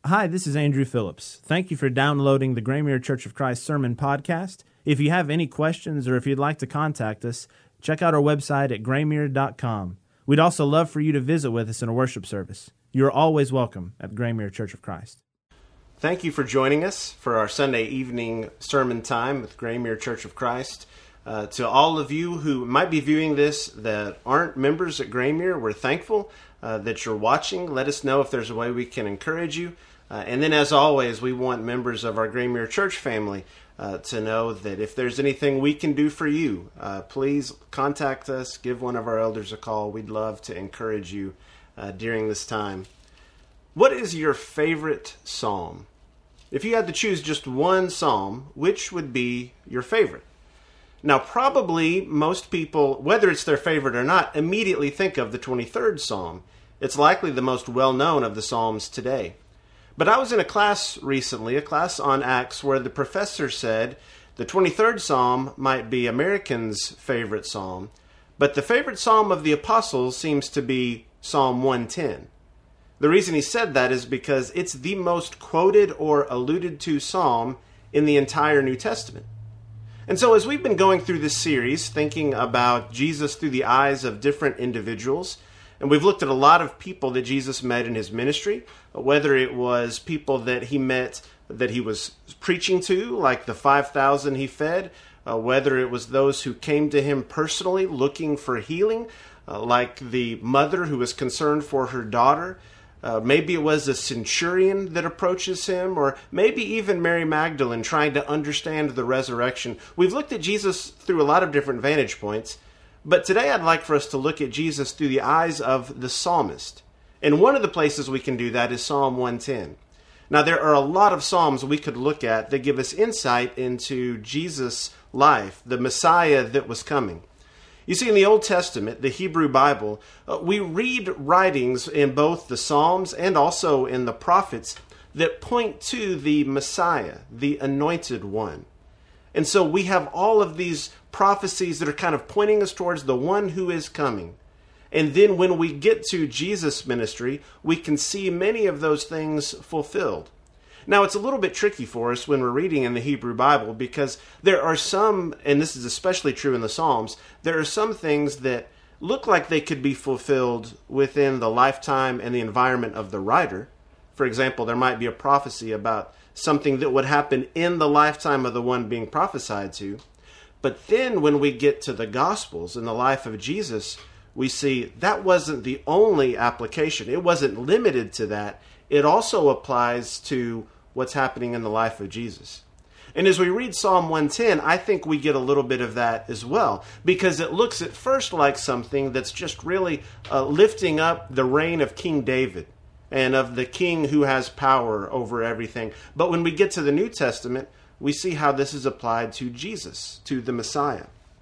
Hi, this is Andrew Phillips. Thank you for downloading the Graymere Church of Christ Sermon Podcast. If you have any questions or if you'd like to contact us, check out our website at graymere.com. We'd also love for you to visit with us in a worship service. You're always welcome at the Graymere Church of Christ. Thank you for joining us for our Sunday evening sermon time with Graymere Church of Christ. To all of you who might be viewing this that aren't members at Graymere, we're thankful that you're watching. Let us know if there's a way we can encourage you. And then, as always, we want members of our Graymere Church family to know that if there's anything we can do for you, please contact us, give one of our elders a call. We'd love to encourage you during this time. What is your favorite psalm? If you had to choose just one psalm, which would be your favorite? Now, probably most people, whether it's their favorite or not, immediately think of the 23rd Psalm. It's likely the most well-known of the Psalms today. But I was in a class recently, a class on Acts, where the professor said the 23rd Psalm might be Americans' favorite psalm, but the favorite psalm of the apostles seems to be Psalm 110. The reason he said that is because it's the most quoted or alluded to psalm in the entire New Testament. And so as we've been going through this series, thinking about Jesus through the eyes of different individuals, and we've looked at a lot of people that Jesus met in his ministry, whether it was people that he met that he was preaching to, like the 5,000 he fed, whether it was those who came to him personally looking for healing, like the mother who was concerned for her daughter. Maybe it was a centurion that approaches him, or maybe even Mary Magdalene trying to understand the resurrection. We've looked at Jesus through a lot of different vantage points, but today I'd like for us to look at Jesus through the eyes of the psalmist. And one of the places we can do that is Psalm 110. Now, there are a lot of psalms we could look at that give us insight into Jesus' life, the Messiah that was coming. You see, in the Old Testament, the Hebrew Bible, we read writings in both the Psalms and also in the prophets that point to the Messiah, the Anointed One. And so we have all of these prophecies that are kind of pointing us towards the one who is coming. And then when we get to Jesus' ministry, we can see many of those things fulfilled. Now, it's a little bit tricky for us when we're reading in the Hebrew Bible because there are some, and this is especially true in the Psalms, there are some things that look like they could be fulfilled within the lifetime and the environment of the writer. For example, there might be a prophecy about something that would happen in the lifetime of the one being prophesied to. But then when we get to the Gospels and the life of Jesus, we see that wasn't the only application. It wasn't limited to that. It also applies to what's happening in the life of Jesus. And as we read Psalm 110, I think we get a little bit of that as well, because it looks at first like something that's just really lifting up the reign of King David and of the king who has power over everything. But when we get to the New Testament, we see how this is applied to Jesus, to the Messiah.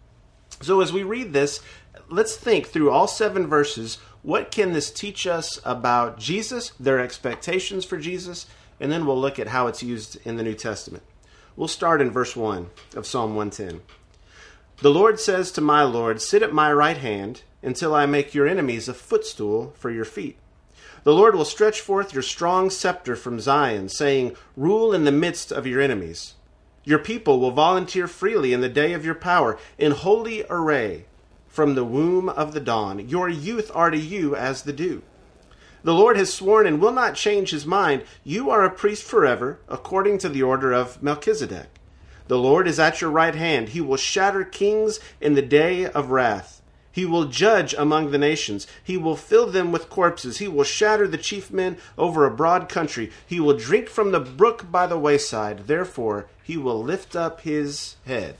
So as we read this, let's think through all 7 verses, what can this teach us about Jesus, their expectations for Jesus, and then we'll look at how it's used in the New Testament. We'll start in verse 1 of Psalm 110. The Lord says to my Lord, sit at my right hand until I make your enemies a footstool for your feet. The Lord will stretch forth your strong scepter from Zion, saying, rule in the midst of your enemies. Your people will volunteer freely in the day of your power, in holy array from the womb of the dawn. Your youth are to you as the dew. The Lord has sworn and will not change his mind. You are a priest forever, according to the order of Melchizedek. The Lord is at your right hand. He will shatter kings in the day of wrath. He will judge among the nations. He will fill them with corpses. He will shatter the chief men over a broad country. He will drink from the brook by the wayside. Therefore, he will lift up his head.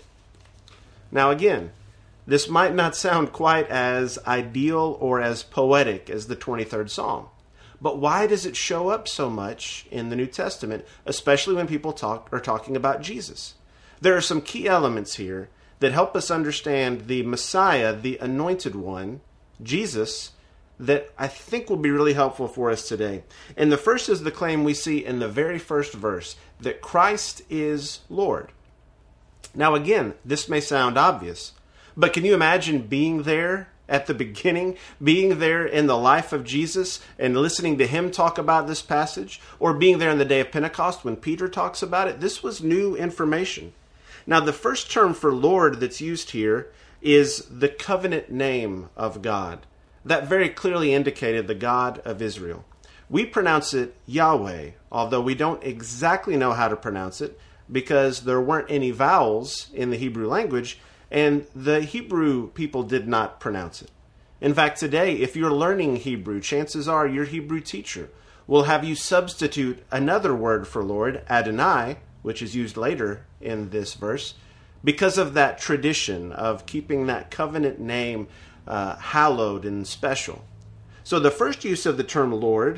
Now again, this might not sound quite as ideal or as poetic as the 23rd Psalm. But why does it show up so much in the New Testament, especially when people are talking about Jesus? There are some key elements here that help us understand the Messiah, the Anointed One, Jesus, that I think will be really helpful for us today. And the first is the claim we see in the very first verse, that Christ is Lord. Now again, this may sound obvious, but can you imagine being there at the beginning, being there in the life of Jesus and listening to him talk about this passage, or being there on the day of Pentecost when Peter talks about it, this was new information. Now, the first term for Lord that's used here is the covenant name of God. That very clearly indicated the God of Israel. We pronounce it Yahweh, although we don't exactly know how to pronounce it because there weren't any vowels in the Hebrew language, and the Hebrew people did not pronounce it. In fact, today, if you're learning Hebrew, chances are your Hebrew teacher will have you substitute another word for Lord, Adonai, which is used later in this verse, because of that tradition of keeping that covenant name hallowed and special. So the first use of the term Lord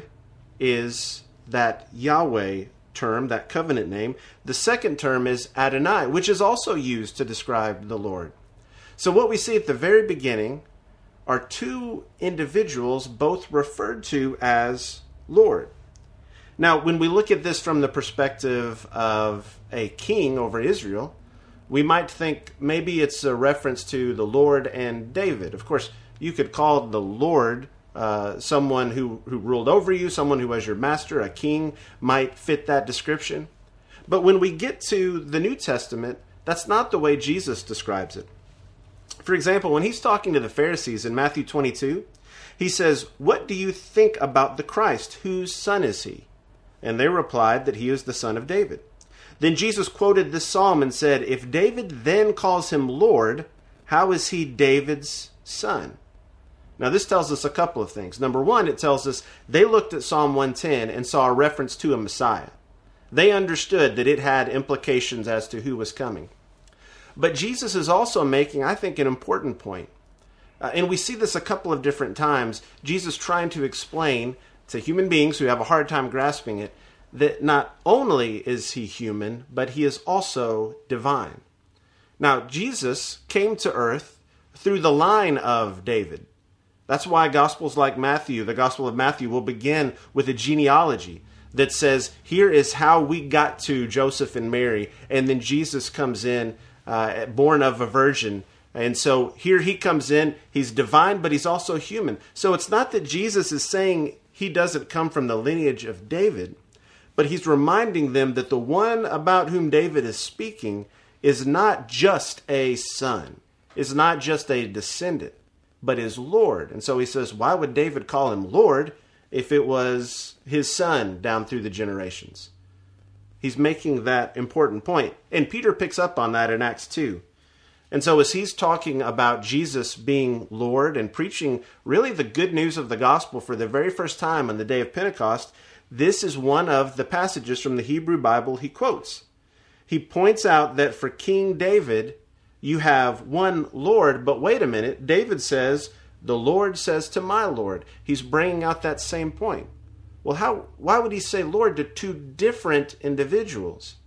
is that Yahweh term, that covenant name. The second term is Adonai, which is also used to describe the Lord. So what we see at the very beginning are two individuals both referred to as Lord. Now, when we look at this from the perspective of a king over Israel, we might think maybe it's a reference to the Lord and David. Of course, you could call the Lord someone who ruled over you, someone who was your master, a king might fit that description. But when we get to the New Testament, that's not the way Jesus describes it. For example, when he's talking to the Pharisees in Matthew 22, he says, "What do you think about the Christ? Whose son is he?" And they replied that he is the son of David. Then Jesus quoted this psalm and said, "If David then calls him Lord, how is he David's son?" Now, this tells us a couple of things. Number one, it tells us they looked at Psalm 110 and saw a reference to a Messiah. They understood that it had implications as to who was coming. But Jesus is also making, I think, an important point. And we see this a couple of different times. Jesus trying to explain to human beings who have a hard time grasping it that not only is he human, but he is also divine. Now, Jesus came to earth through the line of David. That's why Gospels like Matthew, the Gospel of Matthew, will begin with a genealogy that says, here is how we got to Joseph and Mary, and then Jesus comes in, born of a virgin. And so here he comes in, he's divine, but he's also human. So it's not that Jesus is saying he doesn't come from the lineage of David, but he's reminding them that the one about whom David is speaking is not just a son, is not just a descendant, but is Lord. And so he says, why would David call him Lord if it was his son down through the generations? He's making that important point. And Peter picks up on that in Acts 2. And so as he's talking about Jesus being Lord and preaching really the good news of the gospel for the very first time on the day of Pentecost, this is one of the passages from the Hebrew Bible he quotes. He points out that for King David, you have one Lord, but wait a minute, David says, the Lord says to my Lord. He's bringing out that same point. Well, why would he say Lord to two different individuals?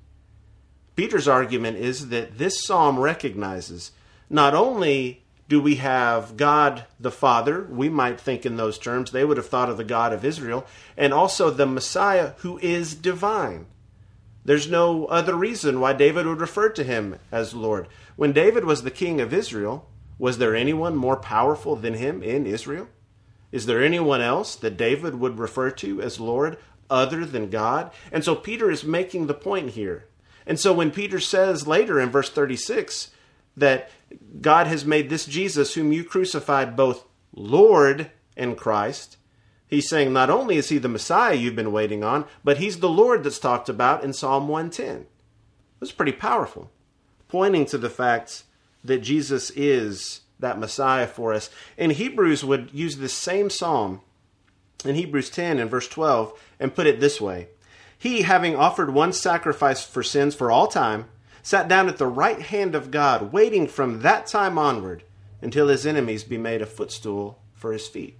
Peter's argument is that this psalm recognizes not only do we have God the Father, we might think in those terms, they would have thought of the God of Israel, and also the Messiah who is divine. There's no other reason why David would refer to him as Lord. When David was the king of Israel, was there anyone more powerful than him in Israel? Is there anyone else that David would refer to as Lord other than God? And so Peter is making the point here. And so when Peter says later in verse 36 that God has made this Jesus whom you crucified both Lord and Christ, he's saying not only is he the Messiah you've been waiting on, but he's the Lord that's talked about in Psalm 110. That's pretty powerful, pointing to the fact that Jesus is that Messiah for us. And Hebrews would use this same psalm in Hebrews 10 and verse 12 and put it this way. He, having offered one sacrifice for sins for all time, sat down at the right hand of God, waiting from that time onward until his enemies be made a footstool for his feet.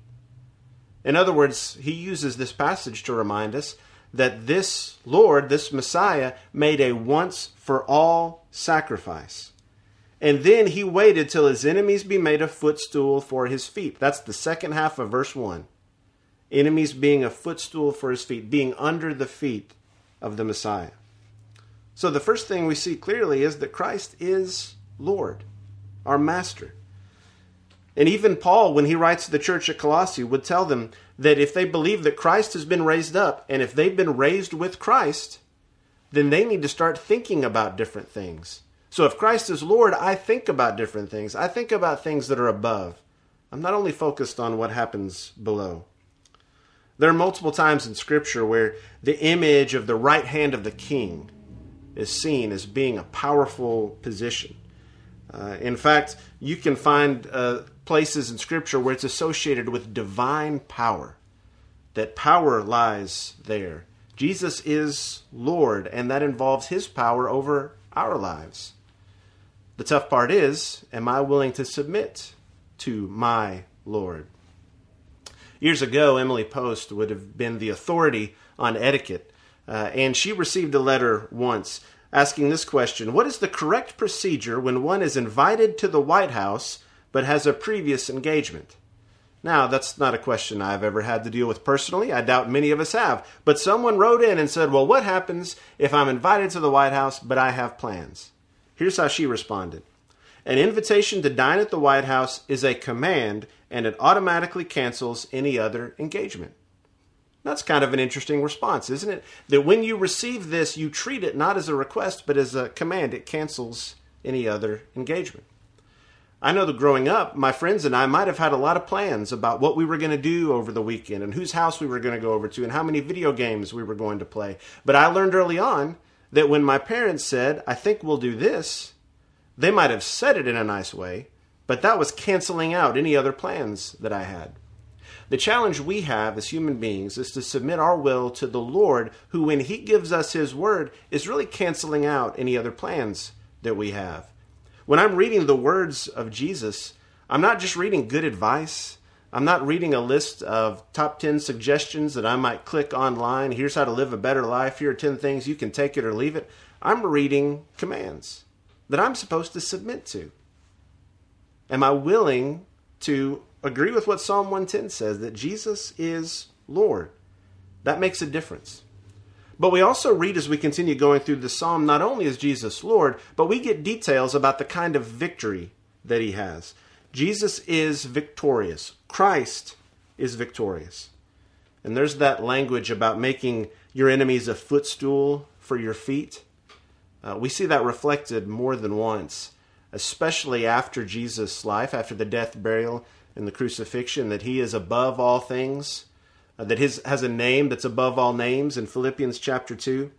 In other words, he uses this passage to remind us that this Lord, this Messiah, made a once-for-all sacrifice. And then he waited till his enemies be made a footstool for his feet. That's the second half of verse 1. Enemies being a footstool for his feet, being under the feet of the Messiah. So the first thing we see clearly is that Christ is Lord, our Master. And even Paul, when he writes to the church at Colossae, would tell them that if they believe that Christ has been raised up, and if they've been raised with Christ, then they need to start thinking about different things. So if Christ is Lord, I think about different things. I think about things that are above. I'm not only focused on what happens below. There are multiple times in Scripture where the image of the right hand of the king is seen as being a powerful position. In fact, you can find places in Scripture where it's associated with divine power, that power lies there. Jesus is Lord, and that involves his power over our lives. The tough part is, am I willing to submit to my Lord? Years ago, Emily Post would have been the authority on etiquette, and she received a letter once asking this question: what is the correct procedure when one is invited to the White House but has a previous engagement? Now, that's not a question I've ever had to deal with personally. I doubt many of us have. But someone wrote in and said, well, what happens if I'm invited to the White House but I have plans? Here's how she responded. An invitation to dine at the White House is a command, and it automatically cancels any other engagement. That's kind of an interesting response, isn't it? That when you receive this, you treat it not as a request, but as a command. It cancels any other engagement. I know that growing up, my friends and I might have had a lot of plans about what we were going to do over the weekend and whose house we were going to go over to and how many video games we were going to play. But I learned early on that when my parents said, I think we'll do this, they might have said it in a nice way, but that was canceling out any other plans that I had. The challenge we have as human beings is to submit our will to the Lord, who, when he gives us his word, is really canceling out any other plans that we have. When I'm reading the words of Jesus, I'm not just reading good advice. I'm not reading a list of top 10 suggestions that I might click online. Here's how to live a better life. Here are 10 things. You can take it or leave it. I'm reading commands that I'm supposed to submit to. Am I willing to agree with what Psalm 110 says, that Jesus is Lord? That makes a difference. But we also read as we continue going through the psalm, not only is Jesus Lord, but we get details about the kind of victory that he has. Jesus is victorious. Christ is victorious. And there's that language about making your enemies a footstool for your feet. We see that reflected more than once, especially after Jesus' life, after the death, burial, and the crucifixion, that he is above all things. That has a name that's above all names in Philippians chapter 2.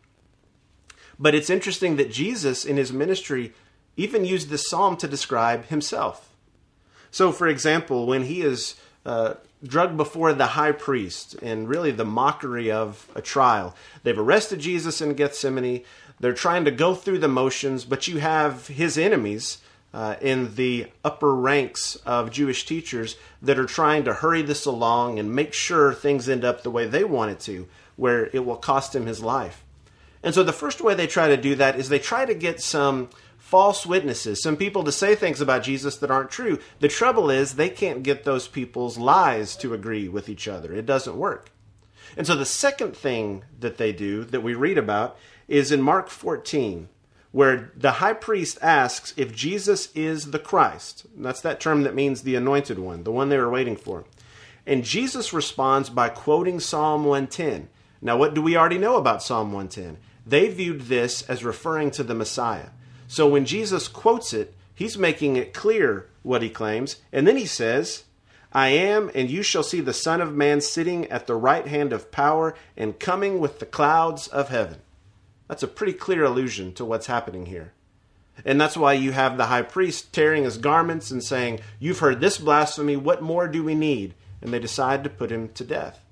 But it's interesting that Jesus in his ministry even used this psalm to describe himself. So, for example, when he is drugged before the high priest in really the mockery of a trial, they've arrested Jesus in Gethsemane. They're trying to go through the motions, but you have his enemies in the upper ranks of Jewish teachers that are trying to hurry this along and make sure things end up the way they want it to, where it will cost him his life. And so the first way they try to do that is they try to get some false witnesses, some people to say things about Jesus that aren't true. The trouble is they can't get those people's lies to agree with each other. It doesn't work. And so the second thing that they do that we read about is in Mark 14, where the high priest asks if Jesus is the Christ. And that's that term that means the anointed one, the one they were waiting for. And Jesus responds by quoting Psalm 110. Now, what do we already know about Psalm 110? They viewed this as referring to the Messiah. So when Jesus quotes it, he's making it clear what he claims. And then he says, I am, and you shall see the Son of Man sitting at the right hand of power and coming with the clouds of heaven. That's a pretty clear allusion to what's happening here. And that's why you have the high priest tearing his garments and saying, you've heard this blasphemy, what more do we need? And they decide to put him to death.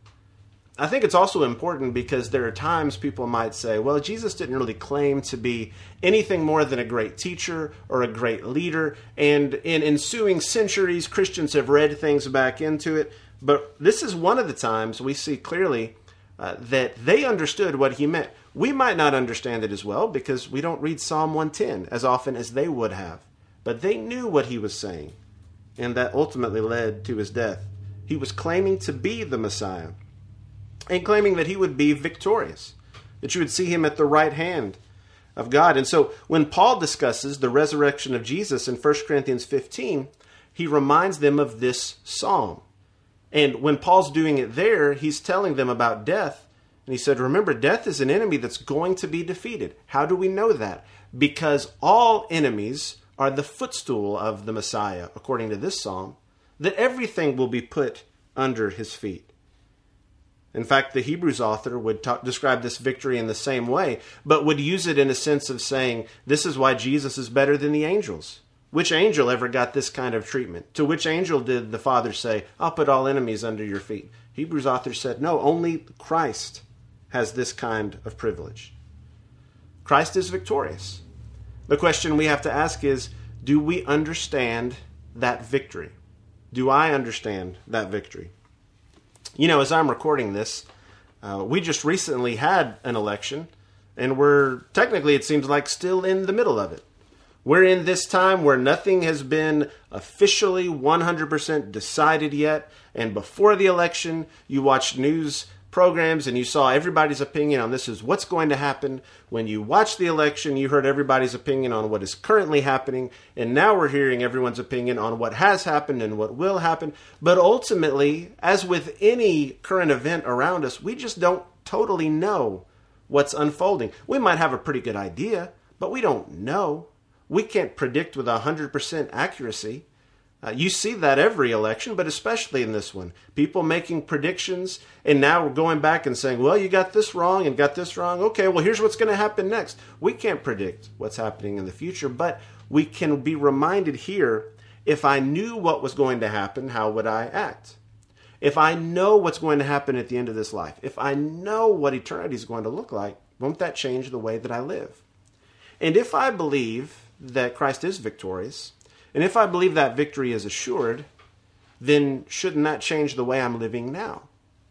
I think it's also important because there are times people might say, well, Jesus didn't really claim to be anything more than a great teacher or a great leader. And in ensuing centuries, Christians have read things back into it. But this is one of the times we see clearly that they understood what he meant. We might not understand it as well because we don't read Psalm 110 as often as they would have. But they knew what he was saying, and that ultimately led to his death. He was claiming to be the Messiah and claiming that he would be victorious, that you would see him at the right hand of God. And so when Paul discusses the resurrection of Jesus in 1 Corinthians 15, he reminds them of this psalm. And when Paul's doing it there, he's telling them about death. And he said, remember, death is an enemy that's going to be defeated. How do we know that? Because all enemies are the footstool of the Messiah, according to this psalm, that everything will be put under his feet. In fact, the Hebrews author would describe this victory in the same way, but would use it in a sense of saying, this is why Jesus is better than the angels. Which angel ever got this kind of treatment? To which angel did the Father say, I'll put all enemies under your feet? Hebrews author said, no, only Christ has this kind of privilege. Christ is victorious. The question we have to ask is, do we understand that victory? Do I understand that victory? You know, as I'm recording this, we just recently had an election, and we're technically, it seems like, still in the middle of it. We're in this time where nothing has been officially 100% decided yet, and before the election, you watched news programs and you saw everybody's opinion on this is what's going to happen. When you watched the election, you heard everybody's opinion on what is currently happening, and now we're hearing everyone's opinion on what has happened and what will happen. But ultimately, as with any current event around us, we just don't totally know what's unfolding. We might have a pretty good idea, but we don't know. We can't predict with 100% accuracy. You see that every election, but especially in this one. People making predictions, and now we're going back and saying, well, you got this wrong and got this wrong. Okay, well, here's what's going to happen next. We can't predict what's happening in the future, but we can be reminded here, if I knew what was going to happen, how would I act? If I know what's going to happen at the end of this life, if I know what eternity is going to look like, won't that change the way that I live? And if I believe that Christ is victorious, and if I believe that victory is assured, then shouldn't that change the way I'm living now?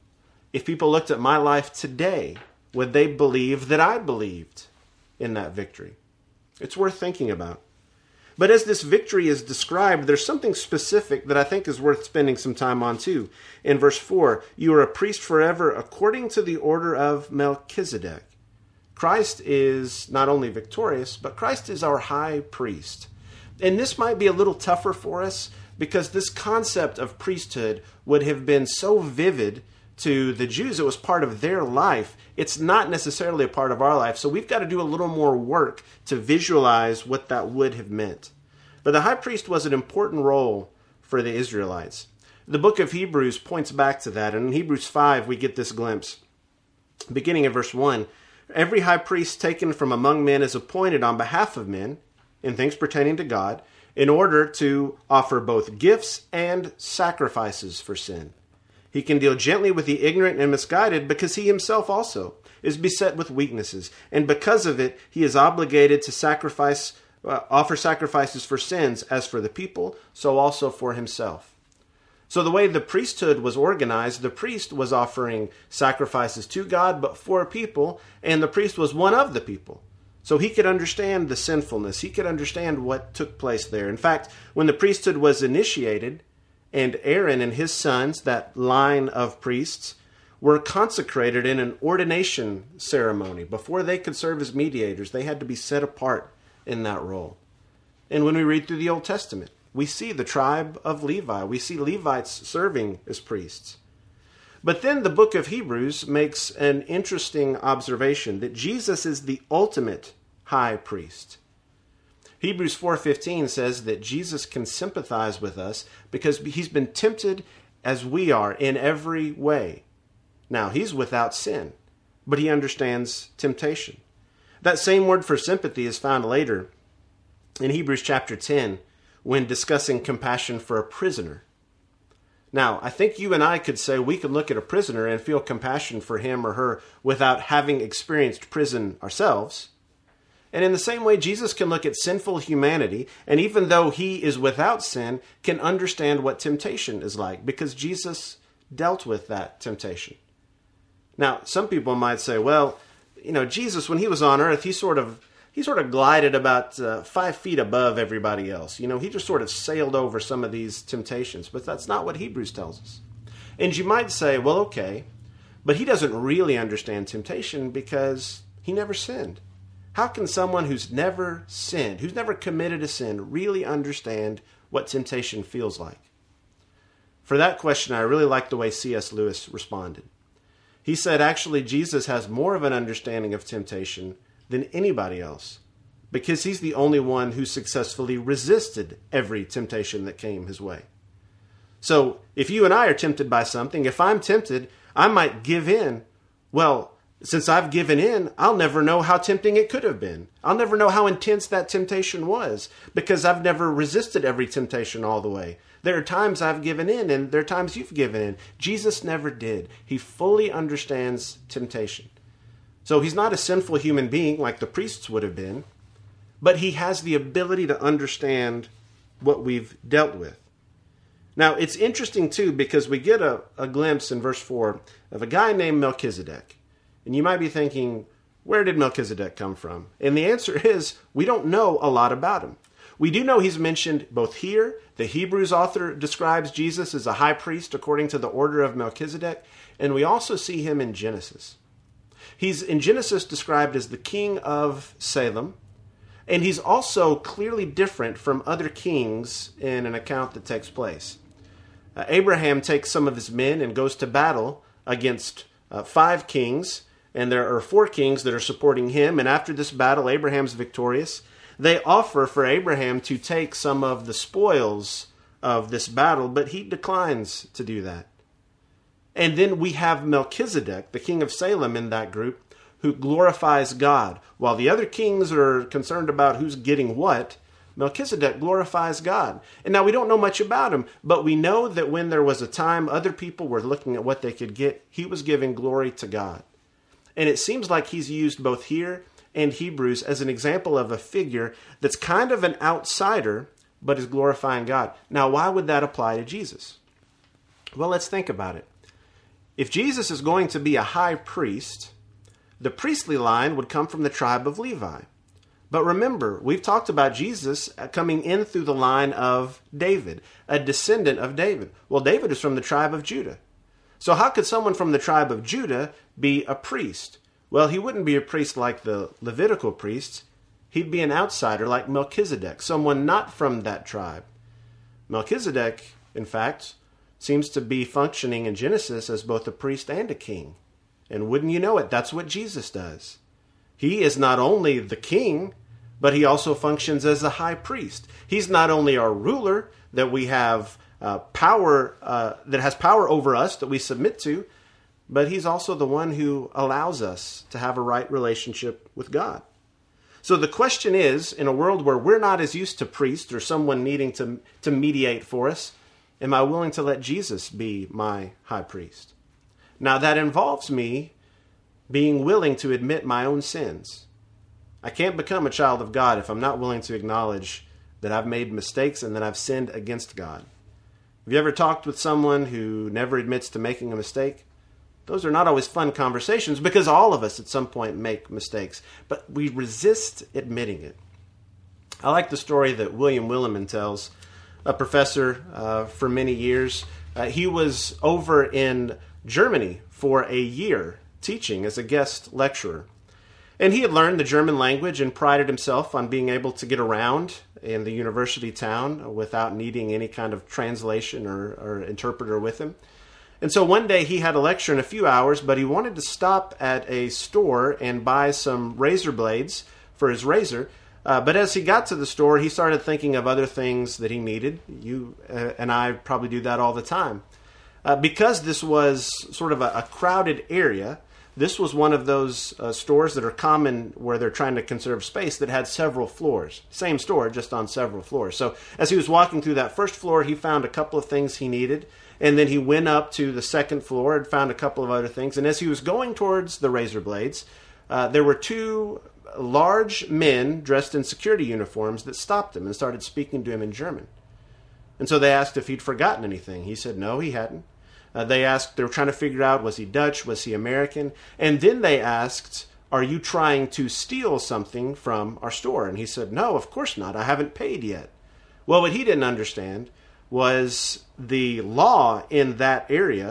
If people looked at my life today, would they believe that I believed in that victory? It's worth thinking about. But as this victory is described, there's something specific that I think is worth spending some time on too. In verse 4, you are a priest forever according to the order of Melchizedek. Christ is not only victorious, but Christ is our high priest. And this might be a little tougher for us because this concept of priesthood would have been so vivid to the Jews. It was part of their life. It's not necessarily a part of our life. So we've got to do a little more work to visualize what that would have meant. But the high priest was an important role for the Israelites. The book of Hebrews points back to that. And in Hebrews 5, we get this glimpse. Beginning in verse 1, every high priest taken from among men is appointed on behalf of men, in things pertaining to God, in order to offer both gifts and sacrifices for sin. He can deal gently with the ignorant and misguided because he himself also is beset with weaknesses, and because of it he is obligated to offer sacrifices for sins, as for the people, so also for himself. So the way the priesthood was organized, the priest was offering sacrifices to God, but for people, and the priest was one of the people. So he could understand the sinfulness. He could understand what took place there. In fact, when the priesthood was initiated, and Aaron and his sons, that line of priests, were consecrated in an ordination ceremony. Before they could serve as mediators, they had to be set apart in that role. And when we read through the Old Testament, we see the tribe of Levi. We see Levites serving as priests. But then the book of Hebrews makes an interesting observation that Jesus is the ultimate high priest. Hebrews 4:15 says that Jesus can sympathize with us because he's been tempted as we are in every way. Now, he's without sin, but he understands temptation. That same word for sympathy is found later in Hebrews chapter 10 when discussing compassion for a prisoner. Now, I think you and I could say we could look at a prisoner and feel compassion for him or her without having experienced prison ourselves. And in the same way, Jesus can look at sinful humanity, and even though he is without sin, can understand what temptation is like, because Jesus dealt with that temptation. Now, some people might say, well, Jesus, when he was on earth, he sort of glided about 5 feet above everybody else. He just sort of sailed over some of these temptations, but that's not what Hebrews tells us. And you might say, well, okay, but he doesn't really understand temptation because he never sinned. How can someone who's never sinned, who's never committed a sin, really understand what temptation feels like? For that question, I really like the way C.S. Lewis responded. He said, actually, Jesus has more of an understanding of temptation than anybody else, because he's the only one who successfully resisted every temptation that came his way. So if you and I are tempted by something, if I'm tempted, I might give in. Well, since I've given in, I'll never know how tempting it could have been. I'll never know how intense that temptation was, because I've never resisted every temptation all the way. There are times I've given in, and there are times you've given in. Jesus never did. He fully understands temptation. So he's not a sinful human being like the priests would have been, but he has the ability to understand what we've dealt with. Now, it's interesting, too, because we get a glimpse in verse 4 of a guy named Melchizedek. And you might be thinking, where did Melchizedek come from? And the answer is, we don't know a lot about him. We do know he's mentioned both here. The Hebrews author describes Jesus as a high priest according to the order of Melchizedek. And we also see him in Genesis. He's in Genesis described as the king of Salem. And he's also clearly different from other kings in an account that takes place. Abraham takes some of his men and goes to battle against 5 kings. And there are 4 kings that are supporting him. And after this battle, Abraham's victorious. They offer for Abraham to take some of the spoils of this battle, but he declines to do that. And then we have Melchizedek, the king of Salem, in that group, who glorifies God. While the other kings are concerned about who's getting what, Melchizedek glorifies God. And now we don't know much about him, but we know that when there was a time other people were looking at what they could get, he was giving glory to God. And it seems like he's used both here and Hebrews as an example of a figure that's kind of an outsider, but is glorifying God. Now, why would that apply to Jesus? Well, let's think about it. If Jesus is going to be a high priest, the priestly line would come from the tribe of Levi. But remember, we've talked about Jesus coming in through the line of David, a descendant of David. Well, David is from the tribe of Judah. So how could someone from the tribe of Judah be a priest? Well, he wouldn't be a priest like the Levitical priests. He'd be an outsider like Melchizedek, someone not from that tribe. Melchizedek, in fact, seems to be functioning in Genesis as both a priest and a king. And wouldn't you know it, that's what Jesus does. He is not only the king, but he also functions as the high priest. He's not only our ruler, that we have power, that has power over us, that we submit to, but he's also the one who allows us to have a right relationship with God. So the question is, in a world where we're not as used to priests or someone needing to mediate for us, am I willing to let Jesus be my high priest? Now that involves me being willing to admit my own sins. I can't become a child of God if I'm not willing to acknowledge that I've made mistakes and that I've sinned against God. Have you ever talked with someone who never admits to making a mistake? Those are not always fun conversations because all of us at some point make mistakes, but we resist admitting it. I like the story that William Willimon tells, a professor for many years. He was over in Germany for a year teaching as a guest lecturer. And he had learned the German language and prided himself on being able to get around in the university town without needing any kind of translation or interpreter with him. And so one day he had a lecture in a few hours, but he wanted to stop at a store and buy some razor blades for his razor. But as he got to the store, he started thinking of other things that he needed. You and I probably do that all the time. Because this was sort of a crowded area, this was one of those stores that are common where they're trying to conserve space that had several floors. Same store, just on several floors. So as he was walking through that first floor, he found a couple of things he needed. And then he went up to the second floor and found a couple of other things. And as he was going towards the razor blades, there were 2 large men dressed in security uniforms that stopped him and started speaking to him in German. And so they asked if he'd forgotten anything. He said no, he hadn't. They were trying to figure out, was he Dutch, was he American? And then they asked, are you trying to steal something from our store? And he said, no, of course not. I haven't paid yet. Well, what he didn't understand was the law in that area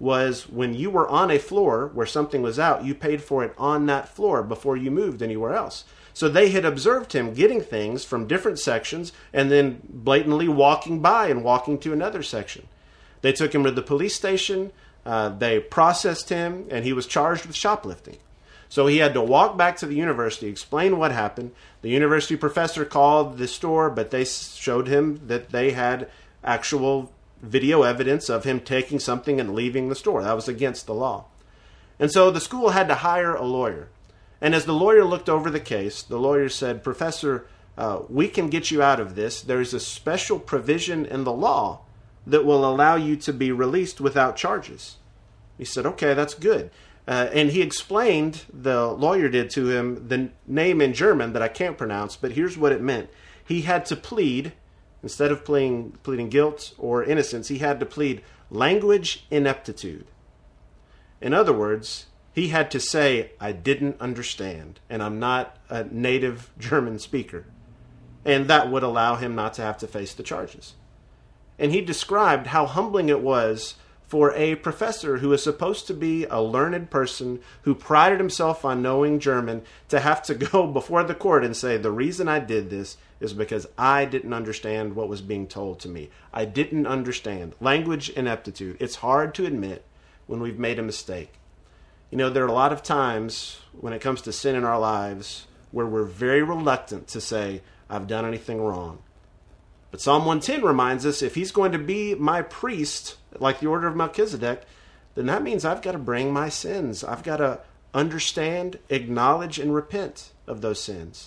was when you were on a floor where something was out, you paid for it on that floor before you moved anywhere else. So they had observed him getting things from different sections and then blatantly walking by and walking to another section. They took him to the police station, they processed him, and he was charged with shoplifting. So he had to walk back to the university, explain what happened. The university professor called the store, but they showed him that they had actual video evidence of him taking something and leaving the store. That was against the law. And so the school had to hire a lawyer. And as the lawyer looked over the case, the lawyer said, "Professor, we can get you out of this. There's a special provision in the law that will allow you to be released without charges." He said, "Okay, that's good." And he explained, the lawyer did to him, the name in German that I can't pronounce, but here's what it meant. He had to plead, instead of pleading guilt or innocence, he had to plead language ineptitude. In other words, he had to say, "I didn't understand, and I'm not a native German speaker." And that would allow him not to have to face the charges. And he described how humbling it was for a professor who is supposed to be a learned person who prided himself on knowing German to have to go before the court and say, "The reason I did this is because I didn't understand what was being told to me. I didn't understand." Language ineptitude. It's hard to admit when we've made a mistake. You know, there are a lot of times when it comes to sin in our lives where we're very reluctant to say, "I've done anything wrong." But Psalm 110 reminds us, if he's going to be my priest, like the order of Melchizedek, then that means I've got to bring my sins. I've got to understand, acknowledge, and repent of those sins.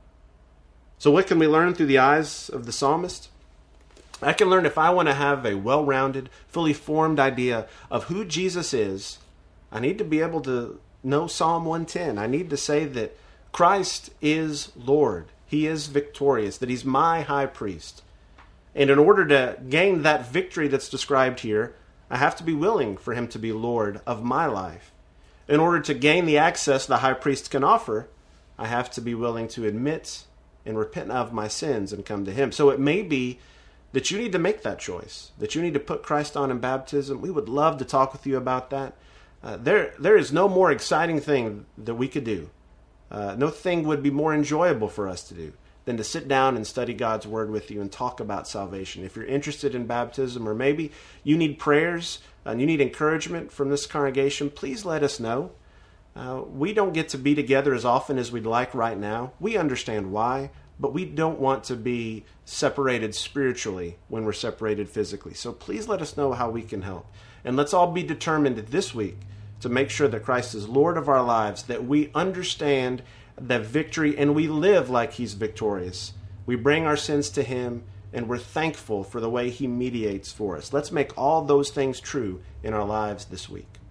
So what can we learn through the eyes of the psalmist? I can learn, if I want to have a well-rounded, fully formed idea of who Jesus is, I need to be able to know Psalm 110. I need to say that Christ is Lord. He is victorious, that he's my high priest. And in order to gain that victory that's described here, I have to be willing for him to be Lord of my life. In order to gain the access the high priest can offer, I have to be willing to admit and repent of my sins and come to him. So it may be that you need to make that choice, that you need to put Christ on in baptism. We would love to talk with you about that. There is no more exciting thing that we could do. No thing would be more enjoyable for us to do than to sit down and study God's Word with you and talk about salvation. If you're interested in baptism, or maybe you need prayers and you need encouragement from this congregation, please let us know. We don't get to be together as often as we'd like right now. We understand why, but we don't want to be separated spiritually when we're separated physically. So please let us know how we can help. And let's all be determined this week to make sure that Christ is Lord of our lives, that we understand the victory and we live like he's victorious. We bring our sins to him and we're thankful for the way he mediates for us. Let's make all those things true in our lives this week.